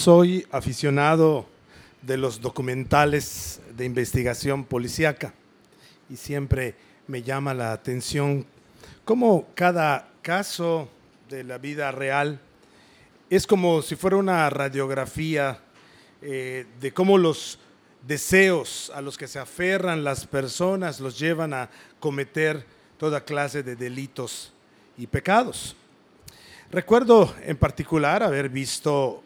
soy aficionado de los documentales de investigación policíaca y siempre me llama la atención cómo cada caso de la vida real es como si fuera una radiografía de cómo los deseos a los que se aferran las personas los llevan a cometer toda clase de delitos y pecados. Recuerdo en particular haber visto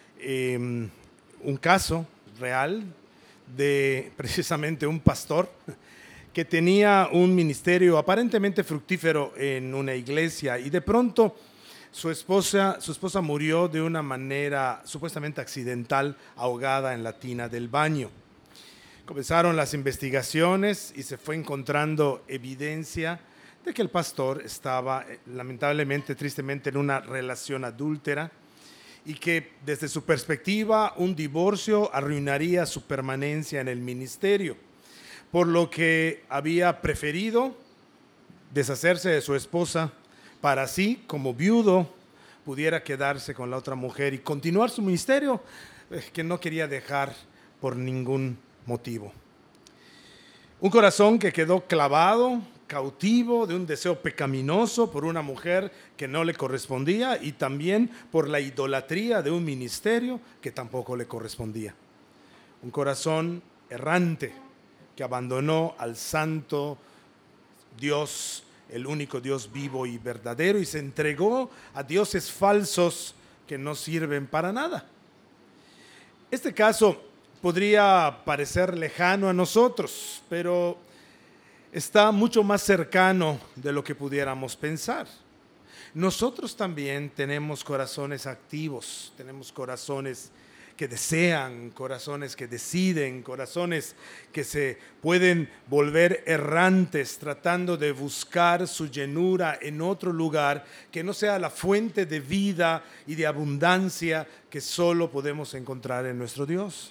un caso real de precisamente un pastor que tenía un ministerio aparentemente fructífero en una iglesia y de pronto su esposa murió de una manera supuestamente accidental, ahogada en la tina del baño. Comenzaron las investigaciones y se fue encontrando evidencia de que el pastor estaba lamentablemente, tristemente, en una relación adúltera y que desde su perspectiva un divorcio arruinaría su permanencia en el ministerio, por lo que había preferido deshacerse de su esposa para así, como viudo, pudiera quedarse con la otra mujer y continuar su ministerio que no quería dejar por ningún motivo. Un corazón que quedó clavado, cautivo de un deseo pecaminoso por una mujer que no le correspondía y también por la idolatría de un ministerio que tampoco le correspondía. Un corazón errante que abandonó al santo Dios, el único Dios vivo y verdadero, y se entregó a dioses falsos que no sirven para nada. Este caso podría parecer lejano a nosotros, pero está mucho más cercano de lo que pudiéramos pensar. Nosotros también tenemos corazones activos, tenemos corazones que desean, corazones que deciden, corazones que se pueden volver errantes tratando de buscar su llenura en otro lugar que no sea la fuente de vida y de abundancia que solo podemos encontrar en nuestro Dios.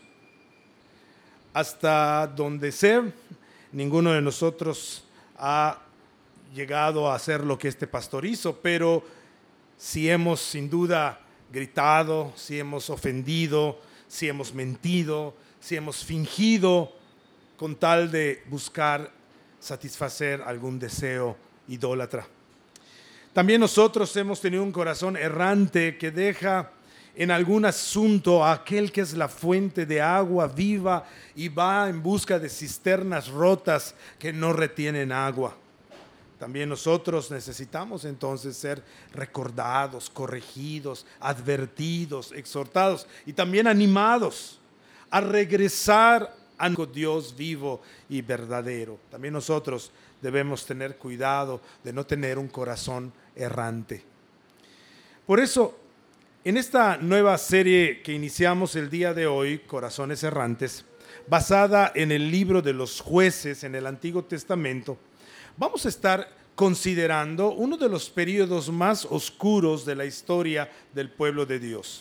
Hasta donde sé, ninguno de nosotros ha llegado a hacer lo que este pastor hizo, pero si hemos sin duda gritado, si hemos ofendido, si hemos mentido, si hemos fingido con tal de buscar satisfacer algún deseo idólatra. También nosotros hemos tenido un corazón errante que deja en algún asunto a aquel que es la fuente de agua viva y va en busca de cisternas rotas que no retienen agua. También nosotros necesitamos entonces ser recordados, corregidos, advertidos, exhortados y también animados a regresar a Dios vivo y verdadero. También nosotros debemos tener cuidado de no tener un corazón errante. Por eso, en esta nueva serie que iniciamos el día de hoy, Corazones Errantes, basada en el libro de los jueces en el Antiguo Testamento, vamos a estar considerando uno de los periodos más oscuros de la historia del pueblo de Dios.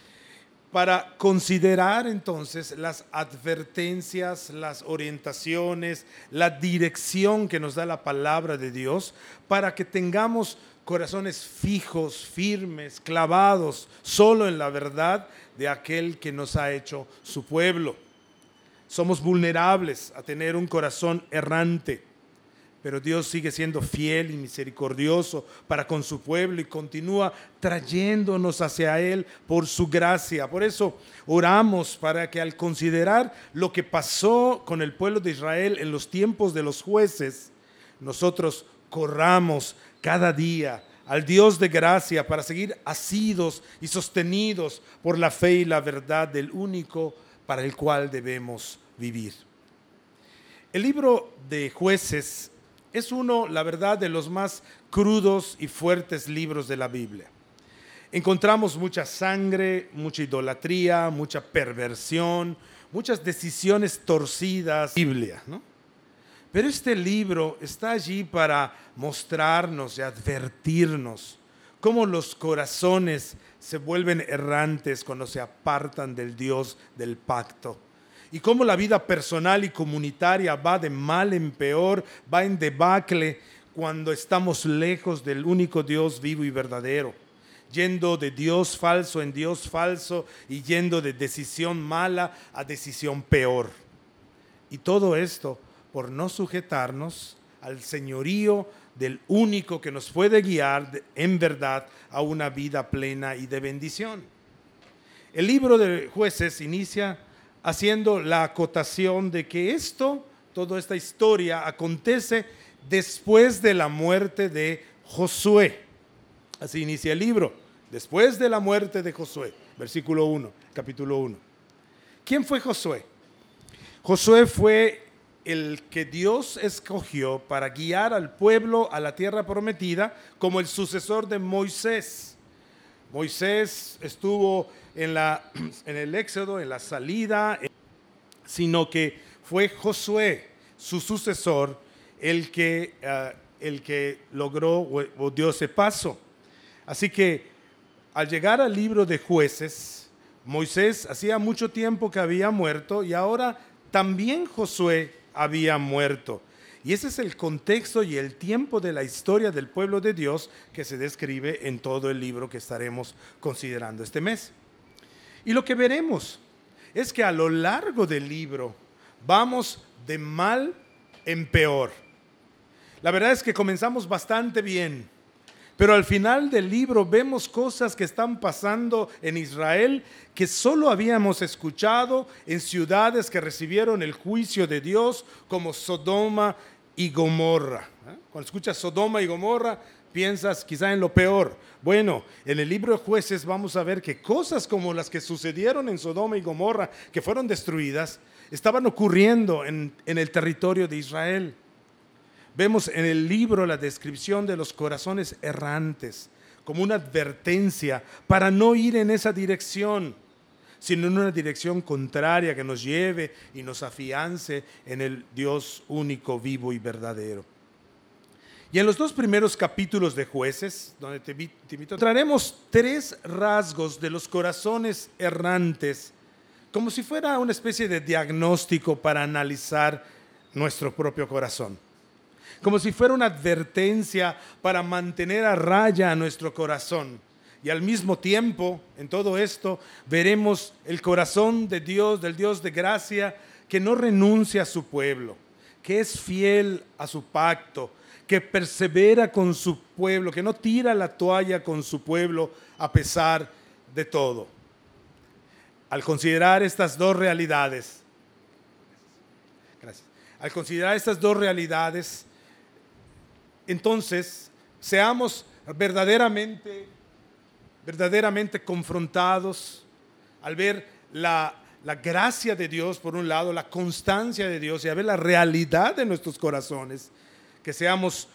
Para considerar entonces las advertencias, las orientaciones, la dirección que nos da la palabra de Dios, para que tengamos corazones fijos, firmes, clavados solo en la verdad de aquel que nos ha hecho su pueblo. Somos vulnerables a tener un corazón errante, pero Dios sigue siendo fiel y misericordioso para con su pueblo y continúa trayéndonos hacia Él por su gracia. Por eso oramos para que al considerar lo que pasó con el pueblo de Israel en los tiempos de los jueces, nosotros corramos cada día al Dios de gracia para seguir asidos y sostenidos por la fe y la verdad del único para el cual debemos vivir. El libro de Jueces es uno, la verdad, de los más crudos y fuertes libros de la Biblia. Encontramos mucha sangre, mucha idolatría, mucha perversión, muchas decisiones torcidas. Biblia, ¿no? Pero este libro está allí para mostrarnos y advertirnos cómo los corazones se vuelven errantes cuando se apartan del Dios del pacto. Y cómo la vida personal y comunitaria va de mal en peor, va en debacle cuando estamos lejos del único Dios vivo y verdadero. yendo de Dios falso en Dios falso y yendo de decisión mala a decisión peor. Y todo esto por no sujetarnos al señorío del único que nos puede guiar en verdad a una vida plena y de bendición. El libro de Jueces inicia haciendo la acotación de que toda esta historia acontece después de la muerte de Josué. Así inicia el libro, después de la muerte de Josué, versículo 1, capítulo 1. ¿Quién fue Josué? Josué fue el que Dios escogió para guiar al pueblo a la tierra prometida como el sucesor de Moisés. Moisés estuvo en el Éxodo, en la salida, sino que fue Josué, su sucesor, el que logró o dio ese paso. Así que al llegar al libro de Jueces, Moisés hacía mucho tiempo que había muerto y ahora también Josué había muerto. Y ese es el contexto y el tiempo de la historia del pueblo de Dios que se describe en todo el libro que estaremos considerando este mes. Y lo que veremos es que a lo largo del libro vamos de mal en peor. La verdad es que comenzamos bastante bien, pero al final del libro vemos cosas que están pasando en Israel que solo habíamos escuchado en ciudades que recibieron el juicio de Dios, como Sodoma y Gomorra. Cuando escuchas Sodoma y Gomorra, piensas quizá en lo peor. Bueno, en el libro de Jueces vamos a ver que cosas como las que sucedieron en Sodoma y Gomorra, que fueron destruidas, estaban ocurriendo en el territorio de Israel. Vemos en el libro la descripción de los corazones errantes como una advertencia para no ir en esa dirección, sino en una dirección contraria que nos lleve y nos afiance en el Dios único, vivo y verdadero. Y en los 2 primeros capítulos de Jueces, donde te invito, traeremos 3 rasgos de los corazones errantes, como si fuera una especie de diagnóstico para analizar nuestro propio corazón. Como si fuera una advertencia para mantener a raya a nuestro corazón. Y al mismo tiempo, en todo esto, veremos el corazón de Dios, del Dios de gracia, que no renuncia a su pueblo, que es fiel a su pacto, que persevera con su pueblo, que no tira la toalla con su pueblo a pesar de todo. Al considerar estas dos realidades, entonces seamos verdaderamente confrontados al ver la gracia de Dios por un lado, la constancia de Dios y a ver la realidad de nuestros corazones, que seamos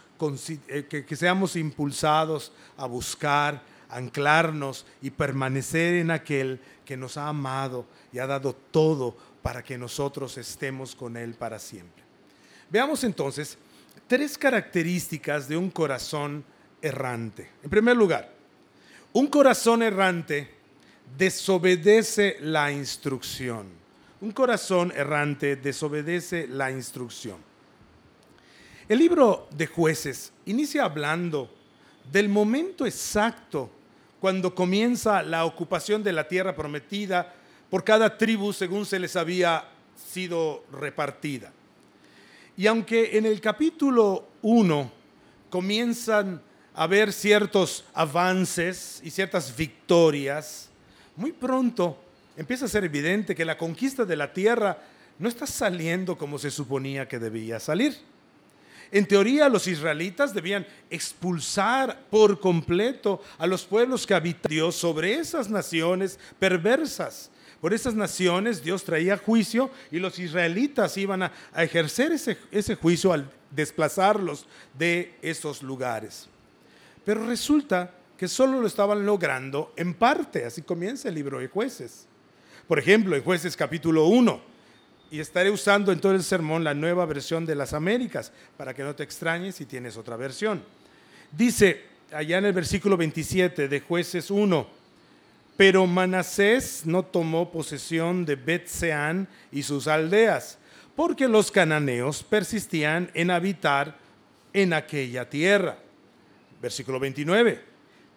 impulsados a buscar, anclarnos y permanecer en aquel que nos ha amado y ha dado todo para que nosotros estemos con Él para siempre. Veamos entonces 3 características de un corazón errante. En primer lugar, un corazón errante desobedece la instrucción. Un corazón errante desobedece la instrucción. El libro de Jueces inicia hablando del momento exacto cuando comienza la ocupación de la tierra prometida por cada tribu según se les había sido repartida. Y aunque en el capítulo 1 comienzan a haber ciertos avances y ciertas victorias, muy pronto empieza a ser evidente que la conquista de la tierra no está saliendo como se suponía que debía salir. En teoría, los israelitas debían expulsar por completo a los pueblos que habitan Dios sobre esas naciones perversas. Por esas naciones Dios traía juicio y los israelitas iban a ejercer ese juicio al desplazarlos de esos lugares. Pero resulta que solo lo estaban logrando en parte. Así comienza el libro de Jueces. Por ejemplo, en Jueces capítulo 1, y estaré usando en todo el sermón la Nueva Versión de las Américas, para que no te extrañes si tienes otra versión. Dice allá en el versículo 27 de Jueces 1, pero Manasés no tomó posesión de Bet-Seán y sus aldeas, porque los cananeos persistían en habitar en aquella tierra. Versículo 29.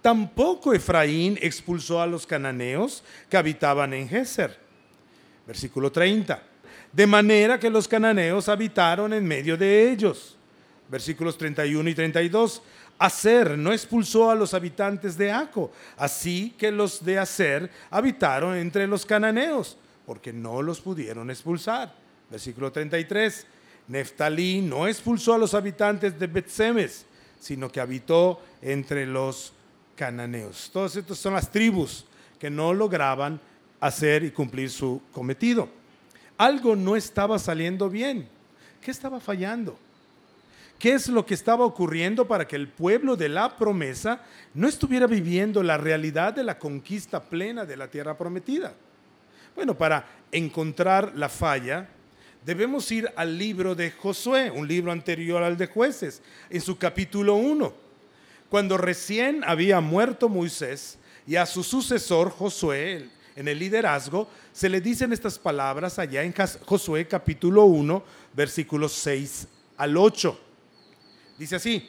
Tampoco Efraín expulsó a los cananeos que habitaban en Geser. Versículo 30. De manera que los cananeos habitaron en medio de ellos. Versículos 31 y 32. Aser no expulsó a los habitantes de Aco, así que los de Aser habitaron entre los cananeos, porque no los pudieron expulsar. Versículo 33. Neftalí no expulsó a los habitantes de Bet-Semes, sino que habitó entre los cananeos. Todas estas son las tribus que no lograban hacer y cumplir su cometido. Algo no estaba saliendo bien. ¿Qué estaba fallando? ¿Qué es lo que estaba ocurriendo para que el pueblo de la promesa no estuviera viviendo la realidad de la conquista plena de la tierra prometida? Bueno, para encontrar la falla, debemos ir al libro de Josué, un libro anterior al de Jueces, en su capítulo 1. Cuando recién había muerto Moisés y a su sucesor Josué, en el liderazgo, se le dicen estas palabras allá en Josué capítulo 1, versículos 6 al 8. Dice así: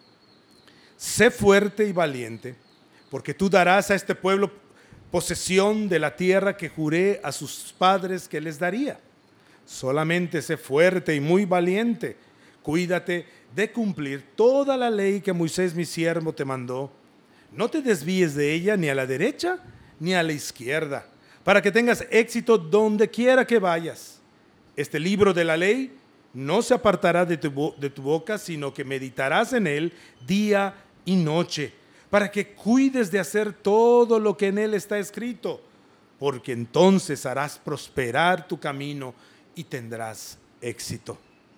sé fuerte y valiente, porque tú darás a este pueblo posesión de la tierra que juré a sus padres que les daría. Solamente sé fuerte y muy valiente. Cuídate de cumplir toda la ley que Moisés mi siervo te mandó. No te desvíes de ella ni a la derecha ni a la izquierda, para que tengas éxito donde quiera que vayas. Este libro de la ley no se apartará de tu boca, sino que meditarás en él día y noche, para que cuides de hacer todo lo que en él está escrito, porque entonces harás prosperar tu camino y tendrás éxito.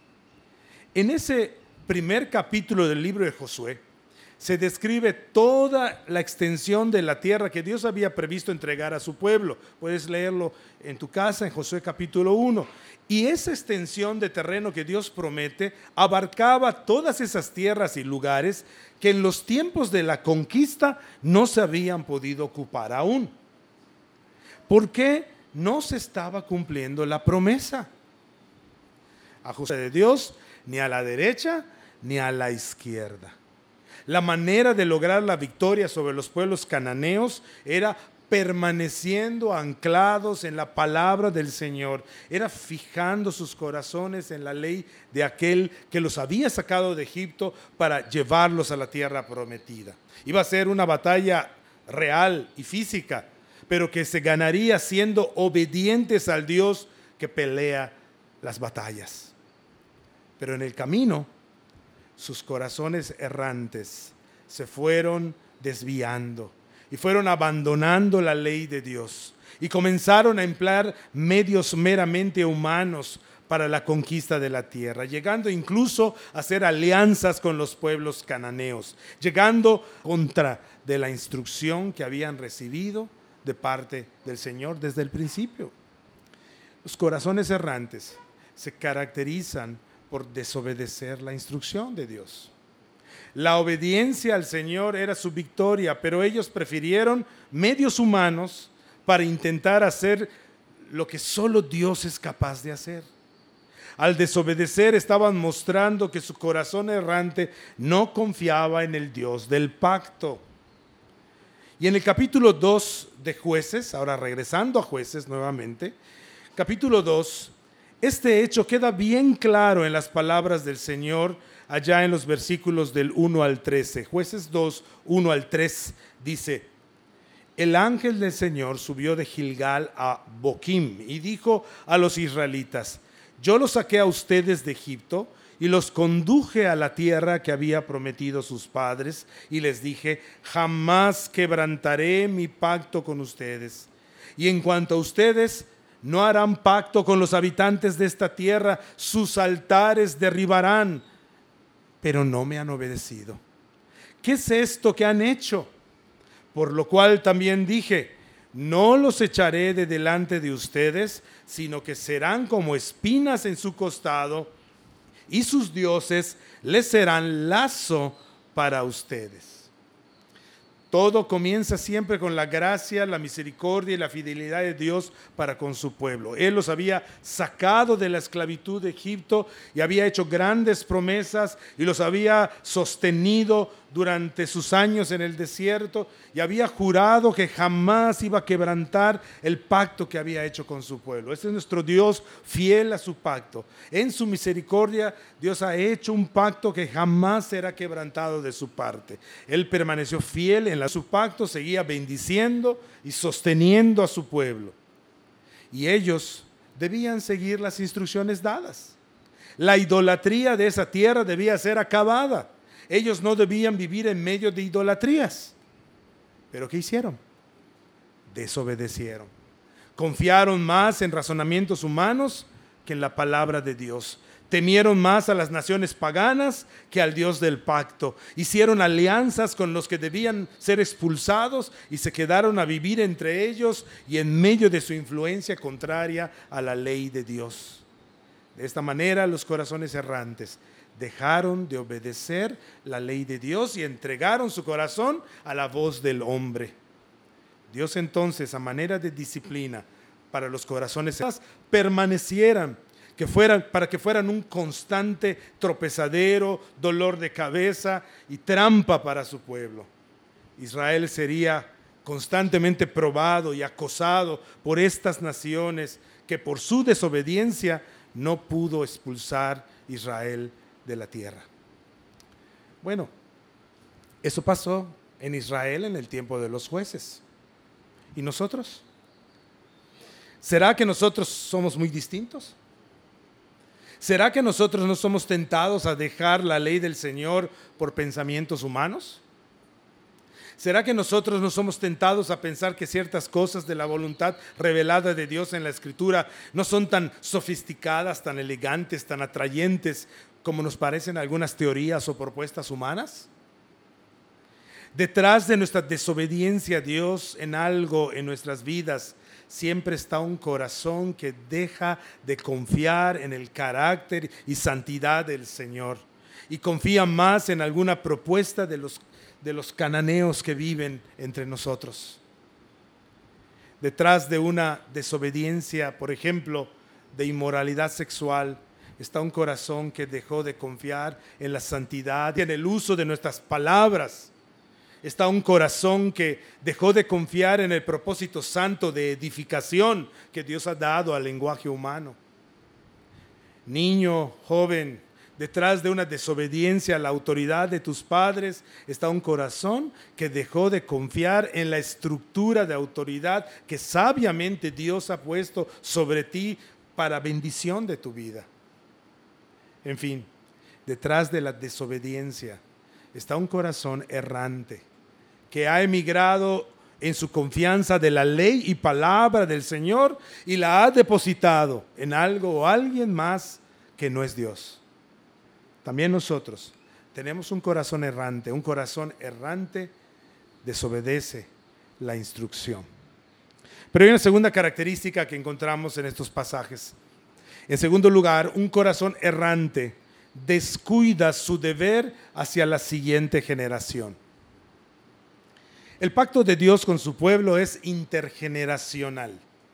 En ese primer capítulo del libro de Josué se describe toda la extensión de la tierra que Dios había previsto entregar a su pueblo. Puedes leerlo en tu casa en Josué capítulo 1. Y esa extensión de terreno que Dios promete abarcaba todas esas tierras y lugares que en los tiempos de la conquista no se habían podido ocupar aún. ¿Por qué no se estaba cumpliendo la promesa? Ajuste de Dios, ni a la derecha ni a la izquierda. La manera de lograr la victoria sobre los pueblos cananeos era permaneciendo anclados en la palabra del Señor, era fijando sus corazones en la ley de aquel que los había sacado de Egipto para llevarlos a la tierra prometida. Iba a ser una batalla real y física, pero que se ganaría siendo obedientes al Dios que pelea las batallas. Pero en el camino, sus corazones errantes se fueron desviando y fueron abandonando la ley de Dios y comenzaron a emplear medios meramente humanos para la conquista de la tierra, llegando incluso a hacer alianzas con los pueblos cananeos, llegando contra de la instrucción que habían recibido de parte del Señor desde el principio. Los corazones errantes se caracterizan por desobedecer la instrucción de Dios. La obediencia al Señor era su victoria, pero ellos prefirieron medios humanos para intentar hacer lo que solo Dios es capaz de hacer. Al desobedecer estaban mostrando que su corazón errante no confiaba en el Dios del pacto. Y en el capítulo 2 de Jueces, ahora regresando a Jueces nuevamente, capítulo 2, este hecho queda bien claro en las palabras del Señor allá en los versículos del 1 al 13. Jueces 2, 1 al 3 dice: el ángel del Señor subió de Gilgal a Boquim y dijo a los israelitas: yo los saqué a ustedes de Egipto y los conduje a la tierra que había prometido sus padres, y les dije: jamás quebrantaré mi pacto con ustedes. Y en cuanto a ustedes, no harán pacto con los habitantes de esta tierra, sus altares derribarán. Pero no me han obedecido. ¿Qué es esto que han hecho? Por lo cual también dije: no los echaré de delante de ustedes, sino que serán como espinas en su costado, y sus dioses les serán lazo para ustedes. Todo comienza siempre con la gracia, la misericordia y la fidelidad de Dios para con su pueblo. Él los había sacado de la esclavitud de Egipto y había hecho grandes promesas y los había sostenido durante sus años en el desierto y había jurado que jamás iba a quebrantar el pacto que había hecho con su pueblo. Este es nuestro Dios fiel a su pacto. En su misericordia, Dios ha hecho un pacto que jamás será quebrantado de su parte. Él permaneció fiel en su pacto, seguía bendiciendo y sosteniendo a su pueblo. Y ellos debían seguir las instrucciones dadas. La idolatría de esa tierra debía ser acabada. Ellos no debían vivir en medio de idolatrías. ¿Pero qué hicieron? Desobedecieron. Confiaron más en razonamientos humanos que en la palabra de Dios. Temieron más a las naciones paganas que al Dios del pacto. Hicieron alianzas con los que debían ser expulsados y se quedaron a vivir entre ellos y en medio de su influencia contraria a la ley de Dios. De esta manera, los corazones errantes dejaron de obedecer la ley de Dios y entregaron su corazón a la voz del hombre. Dios entonces, a manera de disciplina para los corazones permanecieran, para que fueran un constante tropezadero, dolor de cabeza y trampa para su pueblo. Israel sería constantemente probado y acosado por estas naciones que por su desobediencia no pudo expulsar Israel de la tierra. Bueno, eso pasó en Israel en el tiempo de los jueces. ¿Y nosotros? ¿Será que nosotros somos muy distintos? ¿Será que nosotros no somos tentados a dejar la ley del Señor por pensamientos humanos? ¿Será que nosotros no somos tentados a pensar que ciertas cosas de la voluntad revelada de Dios en la Escritura no son tan sofisticadas, tan elegantes, tan atrayentes como nos parecen algunas teorías o propuestas humanas? Detrás de nuestra desobediencia a Dios en algo en nuestras vidas, siempre está un corazón que deja de confiar en el carácter y santidad del Señor y confía más en alguna propuesta de los cananeos que viven entre nosotros. Detrás de una desobediencia, por ejemplo, de inmoralidad sexual, está un corazón que dejó de confiar en la santidad y en el uso de nuestras palabras. Está un corazón que dejó de confiar en el propósito santo de edificación que Dios ha dado al lenguaje humano. Niño, joven, detrás de una desobediencia a la autoridad de tus padres está un corazón que dejó de confiar en la estructura de autoridad que sabiamente Dios ha puesto sobre ti para bendición de tu vida. En fin, detrás de la desobediencia está un corazón errante que ha emigrado en su confianza de la ley y palabra del Señor y la ha depositado en algo o alguien más que no es Dios. También nosotros tenemos un corazón errante desobedece la instrucción. Pero hay una segunda característica que encontramos en estos pasajes. En segundo lugar, un corazón errante descuida su deber hacia la siguiente generación. El pacto de Dios con su pueblo es intergeneracional.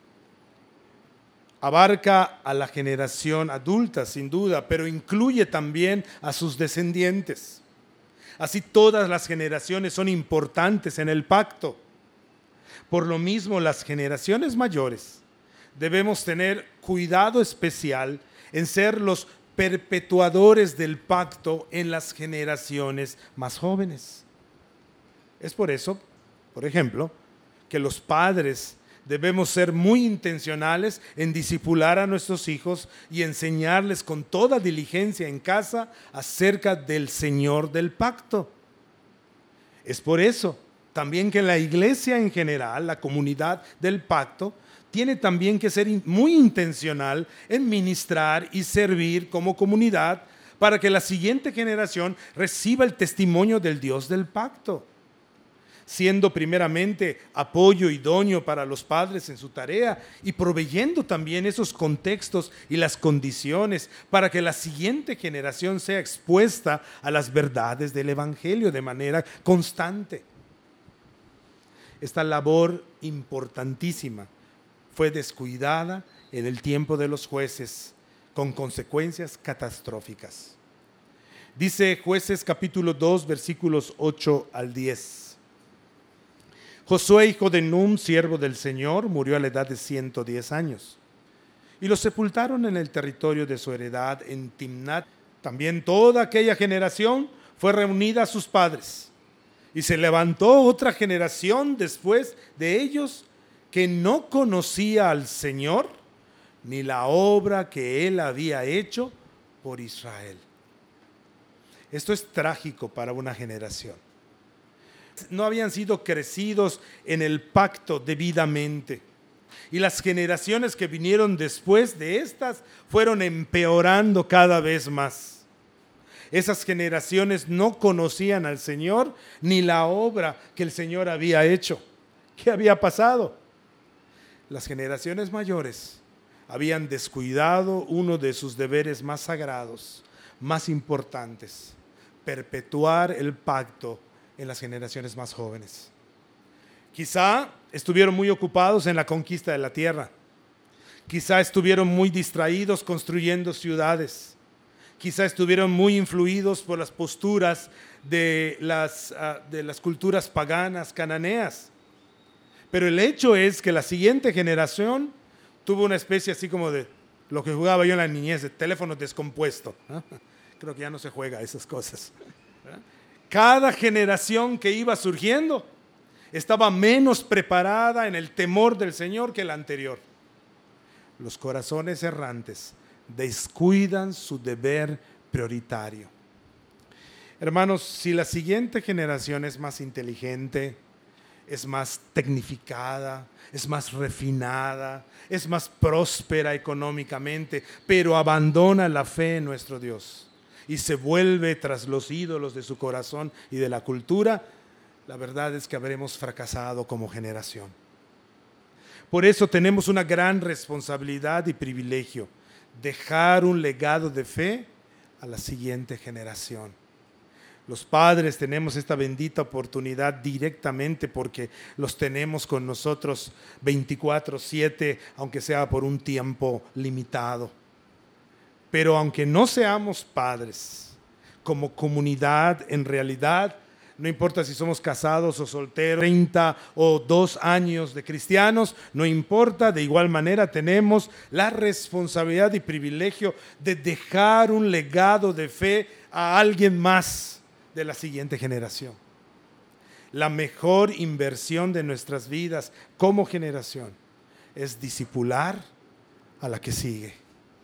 Abarca a la generación adulta, sin duda, pero incluye también a sus descendientes. Así todas las generaciones son importantes en el pacto. Por lo mismo, las generaciones mayores debemos tener cuidado especial en ser los perpetuadores del pacto en las generaciones más jóvenes. Es por eso, por ejemplo, que los padres debemos ser muy intencionales en discipular a nuestros hijos y enseñarles con toda diligencia en casa acerca del Señor del pacto. Es por eso también que la iglesia en general, la comunidad del pacto, tiene también que ser muy intencional en ministrar y servir como comunidad para que la siguiente generación reciba el testimonio del Dios del pacto, siendo primeramente apoyo idóneo para los padres en su tarea y proveyendo también esos contextos y las condiciones para que la siguiente generación sea expuesta a las verdades del Evangelio de manera constante. Esta labor importantísima fue descuidada en el tiempo de los jueces con consecuencias catastróficas. Dice Jueces capítulo 2, versículos 8 al 10. Josué, hijo de Num, siervo del Señor, murió a la edad de 110 años. Y lo sepultaron en el territorio de su heredad en Timnat. También toda aquella generación fue reunida a sus padres. Y se levantó otra generación después de ellos que no conocía al Señor ni la obra que Él había hecho por Israel. Esto es trágico para una generación. No habían sido crecidos en el pacto debidamente. Y las generaciones que vinieron después de estas fueron empeorando cada vez más. Esas generaciones no conocían al Señor ni la obra que el Señor había hecho. ¿Qué había pasado? Las generaciones mayores habían descuidado uno de sus deberes más sagrados, más importantes: perpetuar el pacto en las generaciones más jóvenes. Quizá estuvieron muy ocupados en la conquista de la tierra. Quizá estuvieron muy distraídos construyendo ciudades. Quizá estuvieron muy influidos por las posturas de las culturas paganas, cananeas. Pero el hecho es que la siguiente generación tuvo una especie así como de lo que jugaba yo en la niñez, de teléfono descompuesto. Creo que ya no se juega a esas cosas. Cada generación que iba surgiendo estaba menos preparada en el temor del Señor que la anterior. Los corazones errantes descuidan su deber prioritario. Hermanos, si la siguiente generación es más inteligente, es más tecnificada, es más refinada, es más próspera económicamente, pero abandona la fe en nuestro Dios y se vuelve tras los ídolos de su corazón y de la cultura, la verdad es que habremos fracasado como generación. Por eso tenemos una gran responsabilidad y privilegio: dejar un legado de fe a la siguiente generación. Los padres tenemos esta bendita oportunidad directamente porque los tenemos con nosotros 24/7, aunque sea por un tiempo limitado. Pero aunque no seamos padres, como comunidad, en realidad, no importa si somos casados o solteros, 30 o 2 años de cristianos, no importa, de igual manera tenemos la responsabilidad y privilegio de dejar un legado de fe a alguien más de la siguiente generación. La mejor inversión de nuestras vidas como generación es discipular a la que sigue.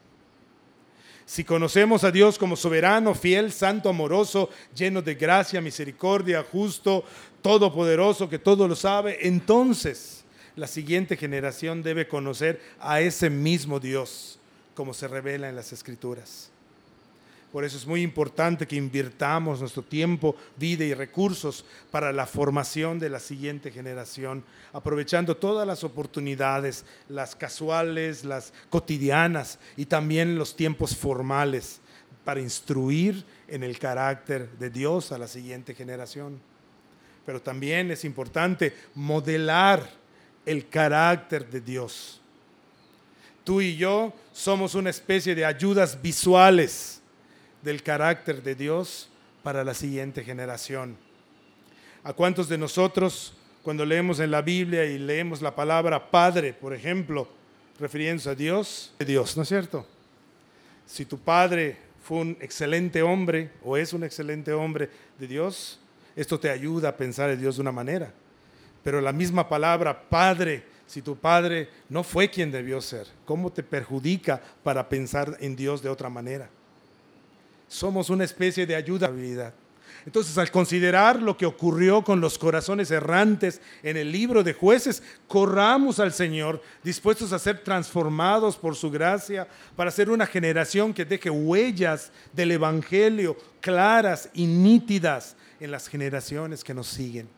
Si conocemos a Dios como soberano, fiel, santo, amoroso, lleno de gracia, misericordia, justo, todopoderoso, que todo lo sabe, entonces la siguiente generación debe conocer a ese mismo Dios, como se revela en las Escrituras. Por eso es muy importante que invirtamos nuestro tiempo, vida y recursos para la formación de la siguiente generación, aprovechando todas las oportunidades, las casuales, las cotidianas y también los tiempos formales, para instruir en el carácter de Dios a la siguiente generación. Pero también es importante modelar el carácter de Dios. Tú y yo somos una especie de ayudas visuales del carácter de Dios para la siguiente generación. ¿A cuántos de nosotros, cuando leemos en la Biblia y leemos la palabra Padre, por ejemplo, refiriéndose a Dios, ¿no es cierto? Si tu padre fue un excelente hombre o es un excelente hombre de Dios, esto te ayuda a pensar en Dios de una manera. Pero la misma palabra Padre, si tu padre no fue quien debió ser, ¿cómo te perjudica para pensar en Dios de otra manera? Somos una especie de ayuda a la vida. Entonces, al considerar lo que ocurrió con los corazones errantes en el libro de Jueces, corramos al Señor, dispuestos a ser transformados por su gracia, para ser una generación que deje huellas del Evangelio claras y nítidas en las generaciones que nos siguen.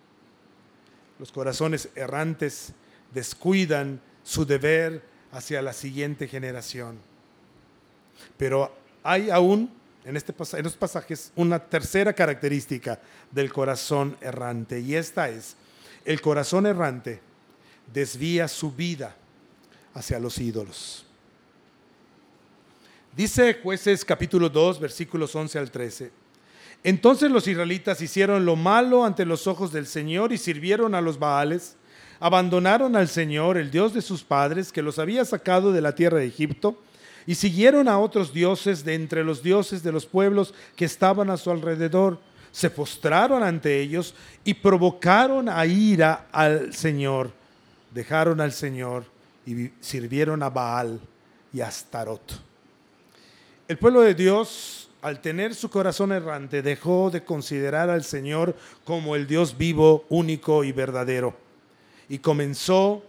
Los corazones errantes descuidan su deber hacia la siguiente generación. Pero hay aún en estos pasajes una tercera característica del corazón errante, y esta es: el corazón errante desvía su vida hacia los ídolos. Dice Jueces capítulo 2, versículos 11 al 13. Entonces los israelitas hicieron lo malo ante los ojos del Señor y sirvieron a los Baales. Abandonaron al Señor, el Dios de sus padres, que los había sacado de la tierra de Egipto, y siguieron a otros dioses de entre los dioses de los pueblos que estaban a su alrededor. Se postraron ante ellos y provocaron a ira al Señor. Dejaron al Señor y sirvieron a Baal y a Astarot. El pueblo de Dios, al tener su corazón errante, dejó de considerar al Señor como el Dios vivo, único y verdadero. Y comenzó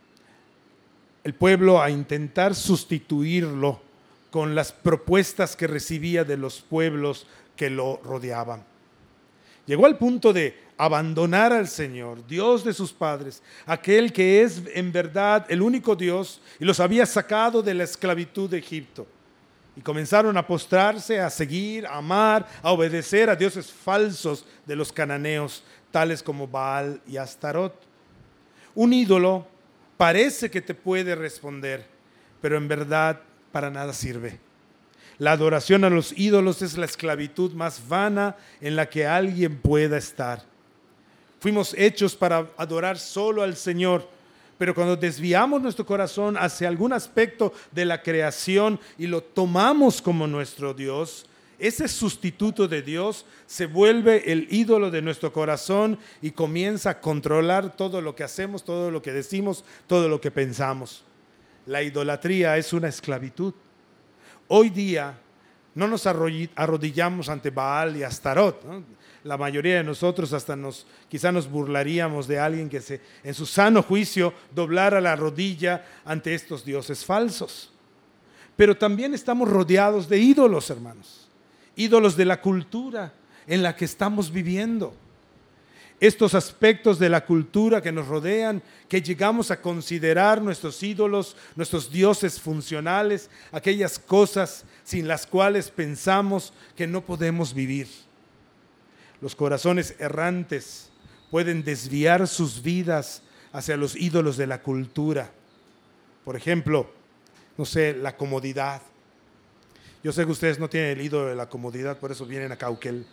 el pueblo a intentar sustituirlo con las propuestas que recibía de los pueblos que lo rodeaban. Llegó al punto de abandonar al Señor, Dios de sus padres, aquel que es en verdad el único Dios, y los había sacado de la esclavitud de Egipto. Y comenzaron a postrarse, a seguir, a amar, a obedecer a dioses falsos de los cananeos, tales como Baal y Astarot. Un ídolo parece que te puede responder, pero en verdad para nada sirve. La adoración a los ídolos es la esclavitud más vana en la que alguien pueda estar. Fuimos hechos para adorar solo al Señor, pero cuando desviamos nuestro corazón hacia algún aspecto de la creación y lo tomamos como nuestro Dios, ese sustituto de Dios se vuelve el ídolo de nuestro corazón y comienza a controlar todo lo que hacemos, todo lo que decimos, todo lo que pensamos. La idolatría es una esclavitud. Hoy día no nos arrodillamos ante Baal y Astarot, ¿no? La mayoría de nosotros hasta quizá nos burlaríamos de alguien que en su sano juicio doblara la rodilla ante estos dioses falsos. Pero también estamos rodeados de ídolos, hermanos. Ídolos de la cultura en la que estamos viviendo. Estos aspectos de la cultura que nos rodean, que llegamos a considerar nuestros ídolos, nuestros dioses funcionales, aquellas cosas sin las cuales pensamos que no podemos vivir. Los corazones errantes pueden desviar sus vidas hacia los ídolos de la cultura. Por ejemplo, la comodidad. Yo sé que ustedes no tienen el ídolo de la comodidad, por eso vienen a Cauquel.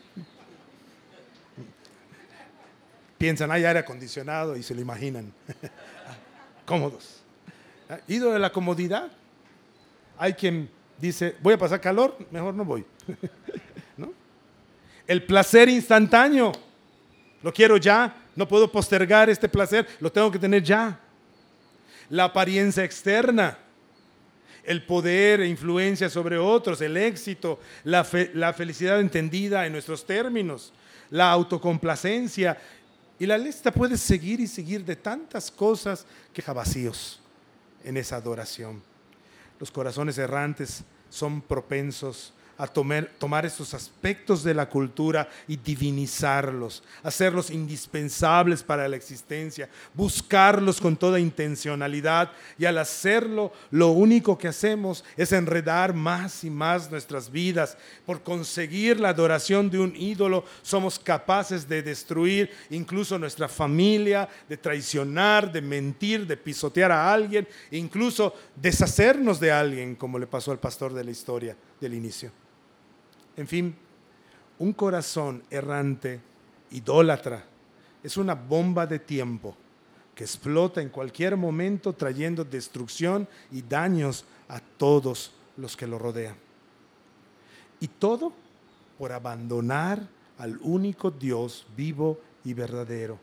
Piensan, hay aire acondicionado y se lo imaginan. Cómodos. Ídolo de la comodidad. Hay quien dice, voy a pasar calor, mejor no voy. ¿No? El placer instantáneo. Lo quiero ya, no puedo postergar este placer, lo tengo que tener ya. La apariencia externa. El poder e influencia sobre otros, el éxito, la felicidad entendida en nuestros términos, la autocomplacencia. Y la lista puede seguir y seguir de tantas cosas que deja vacíos en esa adoración. Los corazones errantes son propensos a tomar estos aspectos de la cultura y divinizarlos, hacerlos indispensables para la existencia, buscarlos con toda intencionalidad, y al hacerlo lo único que hacemos es enredar más y más nuestras vidas. Por conseguir la adoración de un ídolo somos capaces de destruir incluso nuestra familia, de traicionar, de mentir, de pisotear a alguien, incluso deshacernos de alguien, como le pasó al pastor de la historia del inicio. En fin, un corazón errante, idólatra, es una bomba de tiempo que explota en cualquier momento, trayendo destrucción y daños a todos los que lo rodean. Y todo por abandonar al único Dios vivo y verdadero,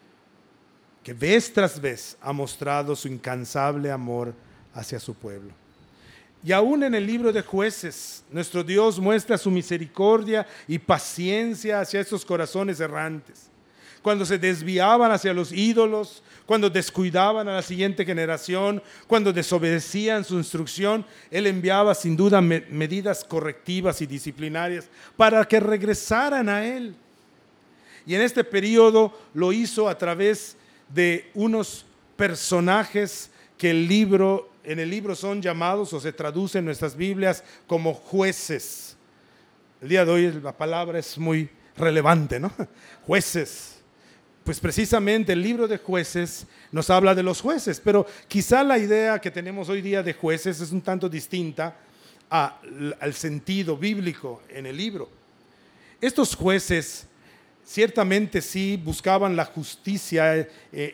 que vez tras vez ha mostrado su incansable amor hacia su pueblo. Y aún en el libro de Jueces, nuestro Dios muestra su misericordia y paciencia hacia estos corazones errantes. Cuando se desviaban hacia los ídolos, cuando descuidaban a la siguiente generación, cuando desobedecían su instrucción, Él enviaba sin duda medidas correctivas y disciplinarias para que regresaran a Él. Y en este periodo lo hizo a través de unos personajes que en el libro son llamados o se traducen en nuestras Biblias como jueces. El día de hoy la palabra es muy relevante, ¿no? Jueces. Pues precisamente el libro de Jueces nos habla de los jueces, pero quizá la idea que tenemos hoy día de jueces es un tanto distinta al sentido bíblico en el libro. Estos jueces ciertamente sí buscaban la justicia,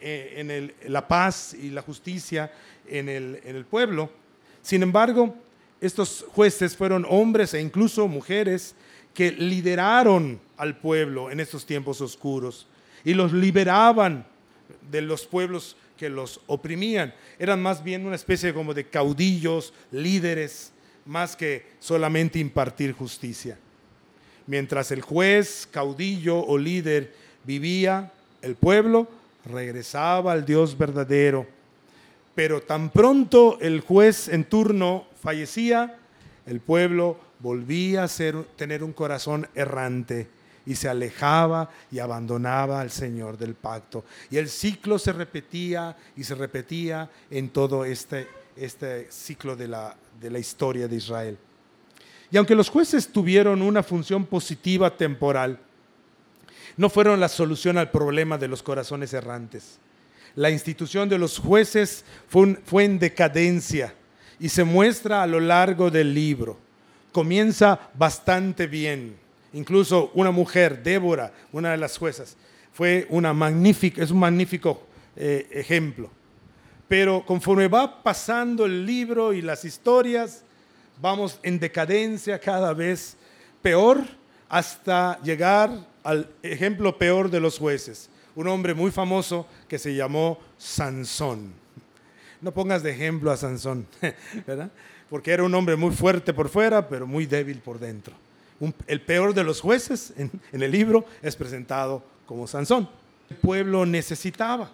la paz y la justicia en el pueblo. Sin embargo, estos jueces fueron hombres e incluso mujeres que lideraron al pueblo en estos tiempos oscuros y los liberaban de los pueblos que los oprimían. Eran más bien una especie como de caudillos, líderes, más que solamente impartir justicia. Mientras el juez, caudillo o líder vivía, el pueblo regresaba al Dios verdadero. Pero tan pronto el juez en turno fallecía, el pueblo volvía a tener un corazón errante y se alejaba y abandonaba al Señor del pacto. Y el ciclo se repetía y se repetía en todo este ciclo de la historia de Israel. Y aunque los jueces tuvieron una función positiva temporal, no fueron la solución al problema de los corazones errantes. La institución de los jueces fue en decadencia y se muestra a lo largo del libro. Comienza bastante bien. Incluso una mujer, Débora, una de las juezas, es un magnífico ejemplo. Pero conforme va pasando el libro y las historias, vamos en decadencia cada vez peor hasta llegar al ejemplo peor de los jueces. Un hombre muy famoso que se llamó Sansón. No pongas de ejemplo a Sansón, ¿verdad? Porque era un hombre muy fuerte por fuera, pero muy débil por dentro. El peor de los jueces en el libro es presentado como Sansón. El pueblo necesitaba.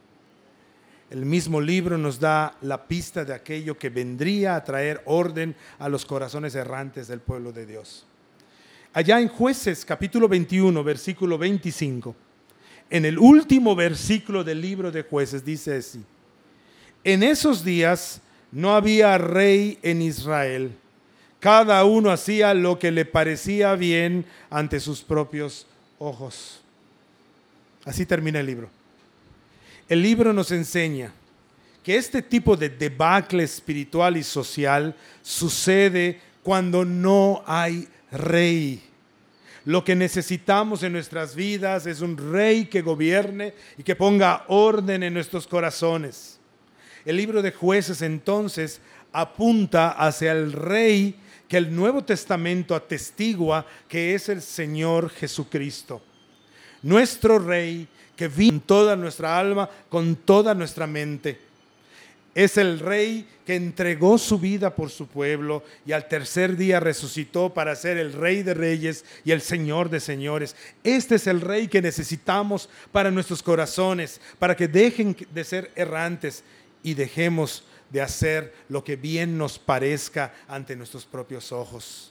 El mismo libro nos da la pista de aquello que vendría a traer orden a los corazones errantes del pueblo de Dios. Allá en Jueces, capítulo 21, versículo 25, en el último versículo del libro de Jueces, dice así: en esos días no había rey en Israel. Cada uno hacía lo que le parecía bien ante sus propios ojos. Así termina el libro. El libro nos enseña que este tipo de debacle espiritual y social sucede cuando no hay rey. Lo que necesitamos en nuestras vidas es un rey que gobierne y que ponga orden en nuestros corazones. El libro de Jueces entonces apunta hacia el rey que el Nuevo Testamento atestigua que es el Señor Jesucristo. Nuestro rey que vive con toda nuestra alma, con toda nuestra mente. Es el rey que entregó su vida por su pueblo y al tercer día resucitó para ser el Rey de Reyes y el Señor de Señores. Este es el rey que necesitamos para nuestros corazones, para que dejen de ser errantes y dejemos de hacer lo que bien nos parezca ante nuestros propios ojos.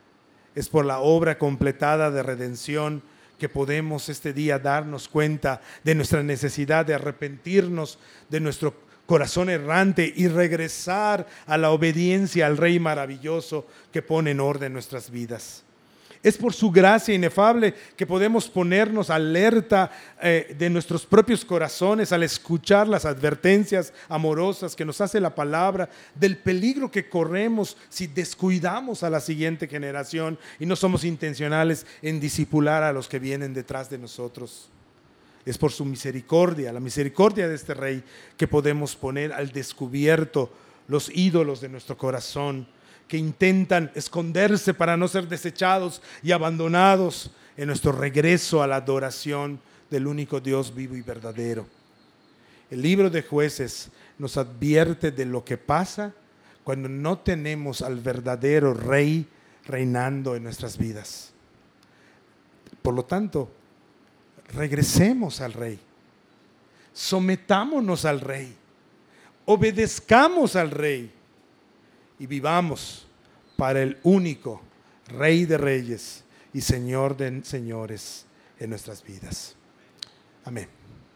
Es por la obra completada de redención que podemos este día darnos cuenta de nuestra necesidad de arrepentirnos de nuestro corazón errante y regresar a la obediencia al Rey maravilloso que pone en orden nuestras vidas. Es por su gracia inefable que podemos ponernos alerta de nuestros propios corazones al escuchar las advertencias amorosas que nos hace la palabra del peligro que corremos si descuidamos a la siguiente generación y no somos intencionales en discipular a los que vienen detrás de nosotros. Es por su misericordia, la misericordia de este Rey, que podemos poner al descubierto los ídolos de nuestro corazón, que intentan esconderse para no ser desechados y abandonados en nuestro regreso a la adoración del único Dios vivo y verdadero. El libro de Jueces nos advierte de lo que pasa cuando no tenemos al verdadero Rey reinando en nuestras vidas. Por lo tanto, regresemos al Rey, sometámonos al Rey, obedezcamos al Rey y vivamos para el único Rey de Reyes y Señor de Señores en nuestras vidas. Amén.